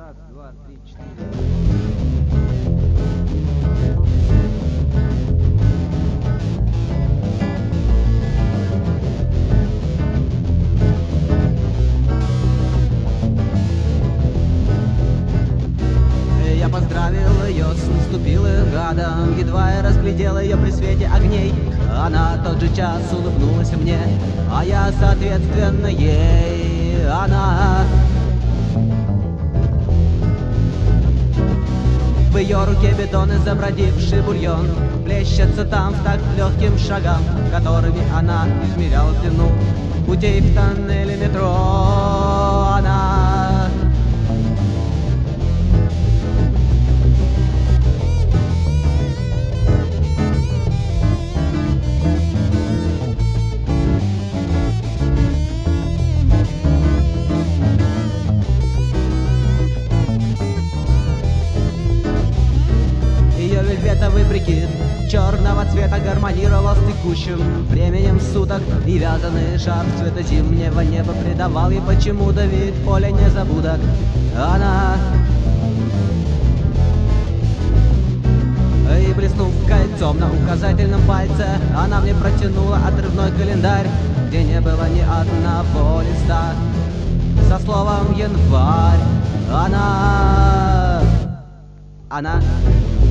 Раз, два, три, четыре. Я поздравил ее с наступилым годом, едва я разглядел ее при свете огней. Она тот же час улыбнулась мне, а я соответственно ей. Она в ее руке бетон и забродивший бульон плещется там в такт легким шагам, которыми она измеряла длину путей в тоннеле метро. Она ее вельветовый прикид черного цвета гармонировал с текущим временем суток, и вязаный шарф цвета зимнего неба придавал ей почему-то вид поля незабудок. Она и, блеснув кольцом на указательном пальце, она мне протянула отрывной календарь, где не было ни одного листа со словом «январь». Она